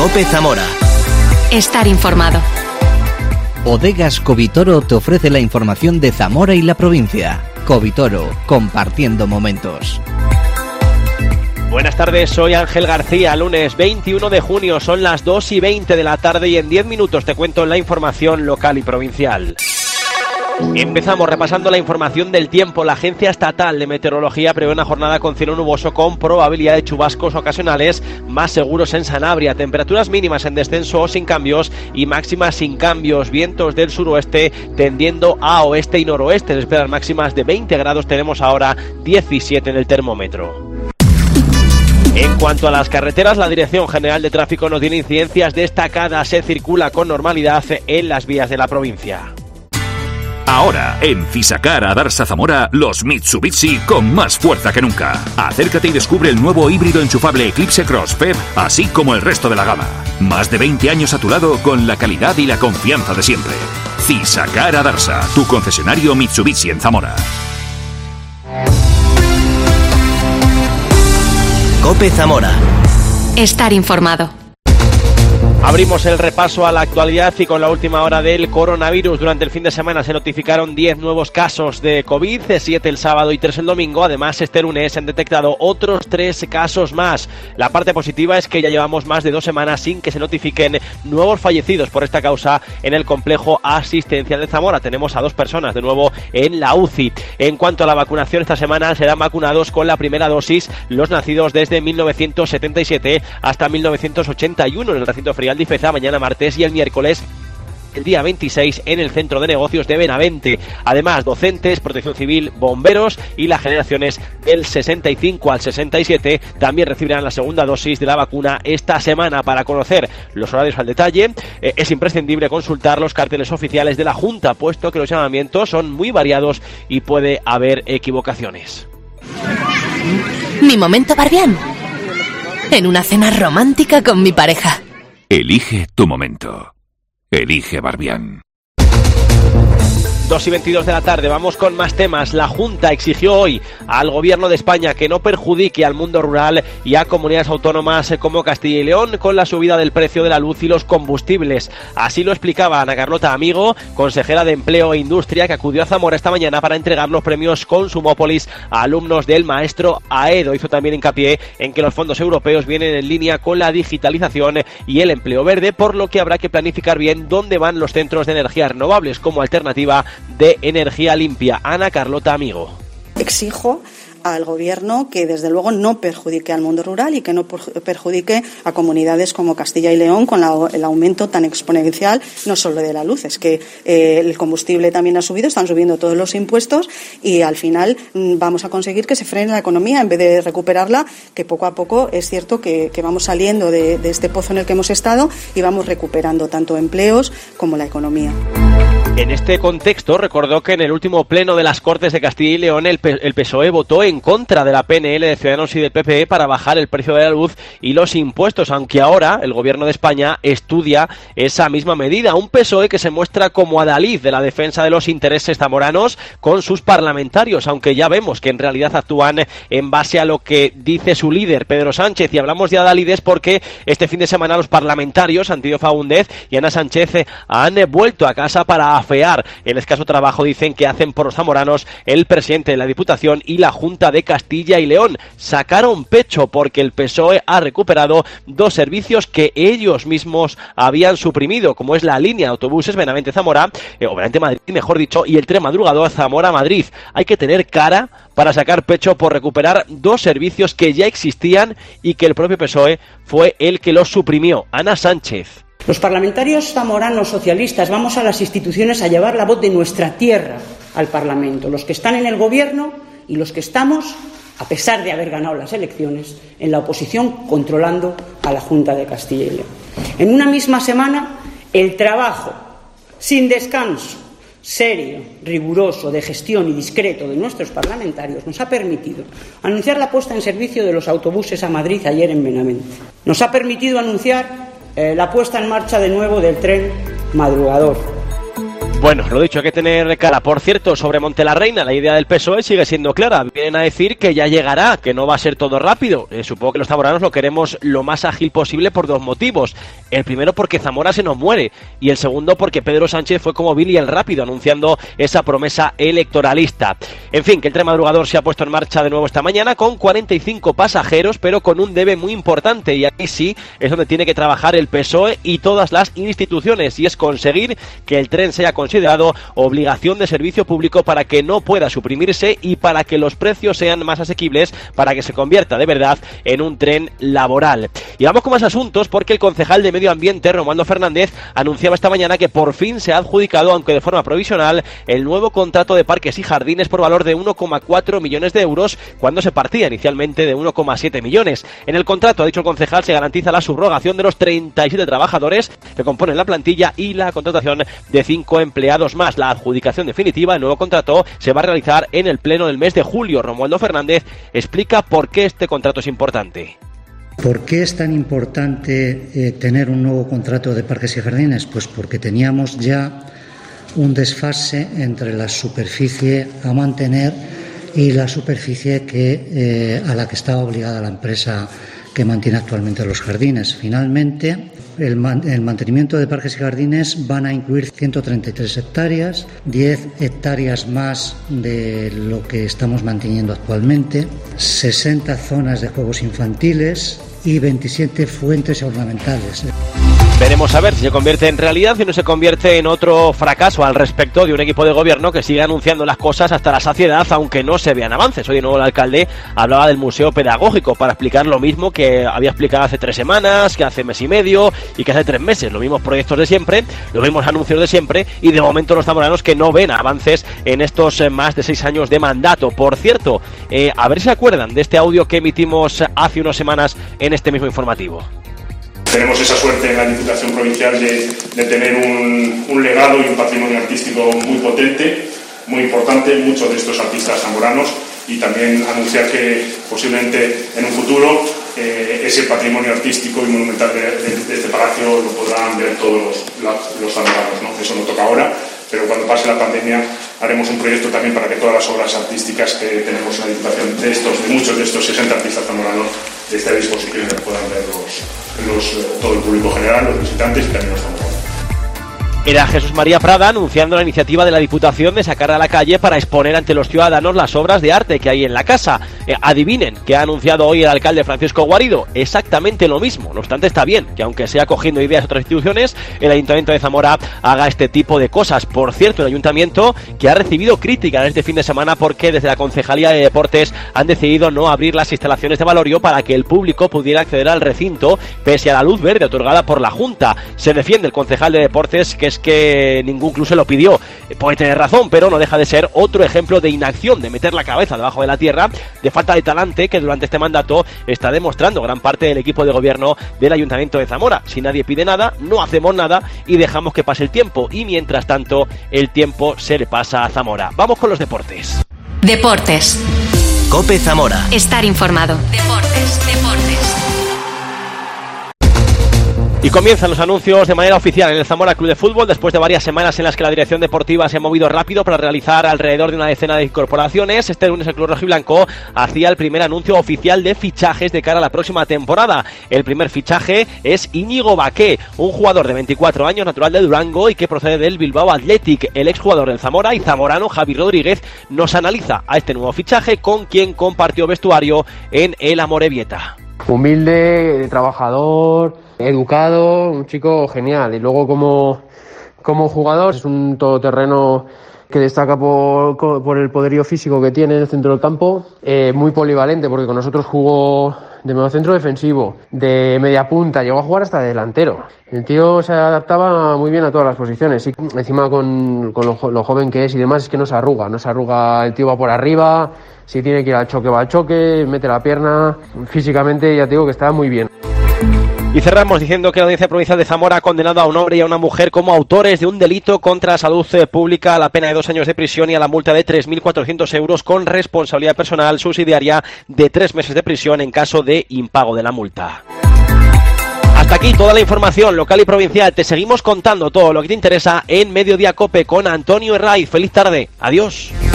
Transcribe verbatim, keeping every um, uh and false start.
COPE Zamora. Estar informado. Bodegas Covitoro te ofrece la información de Zamora y la provincia. Covitoro, compartiendo momentos. Buenas tardes, soy Ángel García, lunes veintiuno de junio, son las dos y veinte de la tarde y en diez minutos te cuento la información local y provincial. Empezamos repasando la información del tiempo. La Agencia Estatal de Meteorología prevé una jornada con cielo nuboso con probabilidad de chubascos ocasionales más seguros en Sanabria. Temperaturas mínimas en descenso o sin cambios y máximas sin cambios. Vientos del suroeste tendiendo a oeste y noroeste. Se esperan máximas de veinte grados. Tenemos ahora diecisiete en el termómetro. En cuanto a las carreteras, la Dirección General de Tráfico no tiene incidencias destacadas. Se circula con normalidad en las vías de la provincia. Ahora, en Fisacar Adarsa Zamora, los Mitsubishi con más fuerza que nunca. Acércate y descubre el nuevo híbrido enchufable Eclipse Cross F E B, así como el resto de la gama. Más de veinte años a tu lado con la calidad y la confianza de siempre. Fisacar Adarsa, tu concesionario Mitsubishi en Zamora. COPE Zamora. Estar informado. Abrimos el repaso a la actualidad y con la última hora del coronavirus. Durante el fin de semana se notificaron diez nuevos casos de COVID, siete el sábado y tres el domingo. Además, este lunes se han detectado otros tres casos más. La parte positiva es que ya llevamos más de dos semanas sin que se notifiquen nuevos fallecidos por esta causa en el complejo asistencial de Zamora. Tenemos a dos personas de nuevo en la U C I. En cuanto a la vacunación, esta semana serán vacunados con la primera dosis los nacidos desde mil novecientos setenta y siete hasta mil novecientos ochenta y uno en el recinto ferial de Ifeza, mañana martes y el miércoles el día veintiséis en el Centro de Negocios de Benavente. Además, docentes, protección civil, bomberos y las generaciones del sesenta y cinco al sesenta y siete también recibirán la segunda dosis de la vacuna esta semana. Para conocer los horarios al detalle, eh, es imprescindible consultar los carteles oficiales de la Junta, puesto que los llamamientos son muy variados y puede haber equivocaciones. Mi momento Barbián. En una cena romántica con mi pareja. Elige tu momento. Elige Barbián. dos y veintidós de la tarde, vamos con más temas. La Junta exigió hoy al Gobierno de España que no perjudique al mundo rural y a comunidades autónomas como Castilla y León con la subida del precio de la luz y los combustibles. Así lo explicaba Ana Carlota Amigo, consejera de Empleo e Industria, que acudió a Zamora esta mañana para entregar los premios Consumópolis a alumnos del maestro Aedo. Hizo también hincapié en que los fondos europeos vienen en línea con la digitalización y el empleo verde, por lo que habrá que planificar bien dónde van los centros de energías renovables como alternativa de energía limpia. Ana Carlota Amigo. Exijo al Gobierno que desde luego no perjudique al mundo rural y que no perjudique a comunidades como Castilla y León con la, el aumento tan exponencial, no solo de la luz, es que eh, el combustible también ha subido, están subiendo todos los impuestos y al final mm, vamos a conseguir que se frene la economía en vez de recuperarla, que poco a poco es cierto que, que vamos saliendo de, de este pozo en el que hemos estado y vamos recuperando tanto empleos como la economía. En este contexto, recordó que en el último pleno de las Cortes de Castilla y León el, P- el P S O E votó en contra de la P N L de Ciudadanos y del P P E para bajar el precio de la luz y los impuestos, aunque ahora el Gobierno de España estudia esa misma medida. Un P S O E que se muestra como adalid de la defensa de los intereses zamoranos con sus parlamentarios, aunque ya vemos que en realidad actúan en base a lo que dice su líder, Pedro Sánchez. Y hablamos de adalides porque este fin de semana los parlamentarios Antonio Faúndez y Ana Sánchez han vuelto a casa para afear el escaso trabajo, dicen, que hacen por los zamoranos el presidente de la Diputación y la Junta de Castilla y León. Sacaron pecho porque el P S O E ha recuperado dos servicios que ellos mismos habían suprimido, como es la línea de autobuses Benavente-Zamora, eh, o Benavente-Madrid, mejor dicho, y el tren madrugador Zamora-Madrid. Hay que tener cara para sacar pecho por recuperar dos servicios que ya existían y que el propio P S O E fue el que los suprimió. Ana Sánchez. Los parlamentarios zamoranos socialistas vamos a las instituciones a llevar la voz de nuestra tierra al Parlamento, los que están en el Gobierno y los que estamos, a pesar de haber ganado las elecciones, en la oposición controlando a la Junta de Castilla y León. En una misma semana, el trabajo sin descanso, serio, riguroso, de gestión y discreto de nuestros parlamentarios nos ha permitido anunciar la puesta en servicio de los autobuses a Madrid ayer en Benavente. Nos ha permitido anunciar eh, la puesta en marcha de nuevo del tren madrugador. Bueno, lo dicho, hay que tener cara. Por cierto, sobre Montelarreina, la idea del P S O E sigue siendo clara. Vienen a decir que ya llegará, que no va a ser todo rápido. Eh, supongo que los zamoranos lo queremos lo más ágil posible por dos motivos. El primero porque Zamora se nos muere y el segundo porque Pedro Sánchez fue como Billy el Rápido anunciando esa promesa electoralista. En fin, que el tren madrugador se ha puesto en marcha de nuevo esta mañana con cuarenta y cinco pasajeros, pero con un debe muy importante, y aquí sí es donde tiene que trabajar el P S O E y todas las instituciones, y es conseguir que el tren sea considerado obligación de servicio público para que no pueda suprimirse y para que los precios sean más asequibles, para que se convierta de verdad en un tren laboral. Y vamos con más asuntos, porque el concejal de Medio Ambiente, Romualdo Fernández, anunciaba esta mañana que por fin se ha adjudicado, aunque de forma provisional, el nuevo contrato de parques y jardines por valor de uno coma cuatro millones de euros, cuando se partía inicialmente de uno coma siete millones. En el contrato, ha dicho el concejal, se garantiza la subrogación de los treinta y siete trabajadores que componen la plantilla y la contratación de cinco empleados más. La adjudicación definitiva del nuevo contrato se va a realizar en el pleno del mes de julio. Romualdo Fernández explica por qué este contrato es importante. ¿Por qué es tan importante eh, tener un nuevo contrato de parques y jardines? Pues porque teníamos ya un desfase entre la superficie a mantener y la superficie que, eh, a la que estaba obligada la empresa que mantiene actualmente los jardines. Finalmente, el, man, el mantenimiento de parques y jardines van a incluir ciento treinta y tres hectáreas, diez hectáreas más de lo que estamos manteniendo actualmente, sesenta zonas de juegos infantiles y veintisiete fuentes ornamentales. Veremos a ver si se convierte en realidad y no se convierte en otro fracaso al respecto de un equipo de gobierno que sigue anunciando las cosas hasta la saciedad, aunque no se vean avances. Hoy de nuevo el alcalde hablaba del museo pedagógico para explicar lo mismo que había explicado hace tres semanas, que hace mes y medio y que hace tres meses. Los mismos proyectos de siempre, los mismos anuncios de siempre, y de momento los zamoranos que no ven avances en estos más de seis años de mandato. Por cierto, eh, a ver si se acuerdan de este audio que emitimos hace unas semanas en este mismo informativo. Tenemos esa suerte en la Diputación Provincial de, de tener un, un legado y un patrimonio artístico muy potente, muy importante, muchos de estos artistas zamoranos, y también anunciar que posiblemente en un futuro eh, ese patrimonio artístico y monumental de, de, de este palacio lo podrán ver todos los, los, los zamoranos, ¿no? Eso no toca ahora, pero cuando pase la pandemia haremos un proyecto también para que todas las obras artísticas que tenemos en la Diputación, de estos, de muchos de estos sesenta artistas zamoranos, esté a disposición y que puedan ver los, los, todo el público general, los visitantes y también los zamoranos. Era Jesús María Prada anunciando la iniciativa de la Diputación de sacar a la calle para exponer ante los ciudadanos las obras de arte que hay en la casa. Eh, adivinen qué ha anunciado hoy el alcalde Francisco Guarido. Exactamente lo mismo. No obstante, está bien que, aunque sea cogiendo ideas de otras instituciones, el Ayuntamiento de Zamora haga este tipo de cosas. Por cierto, el Ayuntamiento que ha recibido críticas este fin de semana porque desde la Concejalía de Deportes han decidido no abrir las instalaciones de Valorio para que el público pudiera acceder al recinto pese a la luz verde otorgada por la Junta. Se defiende el concejal de Deportes que es que ningún club se lo pidió. Puede tener razón, pero no deja de ser otro ejemplo de inacción, de meter la cabeza debajo de la tierra, de falta de talante que durante este mandato está demostrando gran parte del equipo de gobierno del Ayuntamiento de Zamora. Si nadie pide nada, no hacemos nada y dejamos que pase el tiempo, y mientras tanto el tiempo se le pasa a Zamora. Vamos con los deportes. Deportes. COPE Zamora. Estar informado. Deportes, deportes. Y comienzan los anuncios de manera oficial en el Zamora Club de Fútbol después de varias semanas en las que la dirección deportiva se ha movido rápido para realizar alrededor de una decena de incorporaciones. Este lunes el Club Rojiblanco hacía el primer anuncio oficial de fichajes de cara a la próxima temporada. El primer fichaje es Íñigo Baqué, un jugador de veinticuatro años, natural de Durango y que procede del Bilbao Athletic. El exjugador del Zamora y zamorano Javi Rodríguez nos analiza a este nuevo fichaje, con quien compartió vestuario en el Amorebieta. Humilde, trabajador, educado, un chico genial. Y luego como, como jugador es un todoterreno que destaca por, por el poderío físico que tiene en el centro del campo, eh, muy polivalente porque con nosotros jugó de medio centro defensivo, de media punta, llegó a jugar hasta de delantero. El tío se adaptaba muy bien a todas las posiciones, y encima con, con lo, lo joven que es y demás, es que no se arruga, no se arruga, el tío va por arriba, si tiene que ir al choque va al choque, mete la pierna, físicamente ya te digo que está muy bien. Y cerramos diciendo que la Audiencia Provincial de Zamora ha condenado a un hombre y a una mujer como autores de un delito contra la salud pública a la pena de dos años de prisión y a la multa de tres mil cuatrocientos euros con responsabilidad personal subsidiaria de tres meses de prisión en caso de impago de la multa. Hasta aquí toda la información local y provincial. Te seguimos contando todo lo que te interesa en Mediodía Cope con Antonio Herraiz. Feliz tarde. Adiós.